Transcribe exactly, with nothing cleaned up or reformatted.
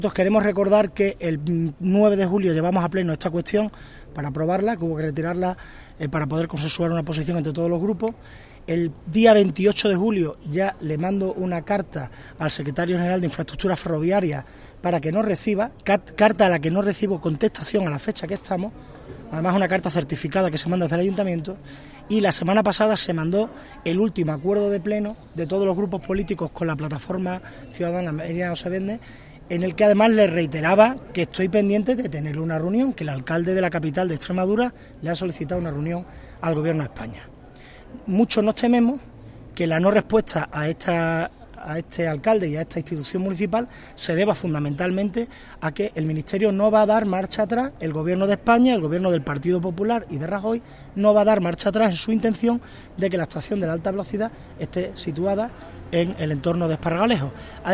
Nosotros queremos recordar que el nueve de julio llevamos a pleno esta cuestión para aprobarla, que hubo que retirarla eh, para poder consensuar una posición entre todos los grupos. El día veintiocho de julio ya le mando una carta al secretario general de Infraestructuras Ferroviarias para que nos reciba, carta a la que no recibo contestación a la fecha que estamos, además una carta certificada que se manda desde el ayuntamiento, y la semana pasada se mandó el último acuerdo de pleno de todos los grupos políticos con la plataforma ciudadana Mérida no se vende, en el que además le reiteraba que estoy pendiente de tener una reunión, que el alcalde de la capital de Extremadura le ha solicitado una reunión al Gobierno de España. Muchos nos tememos que la no respuesta a esta a este alcalde y a esta institución municipal se deba fundamentalmente a que el Ministerio no va a dar marcha atrás, el Gobierno de España, el Gobierno del Partido Popular y de Rajoy no va a dar marcha atrás en su intención de que la estación de la alta velocidad esté situada en el entorno de Esparragalejo.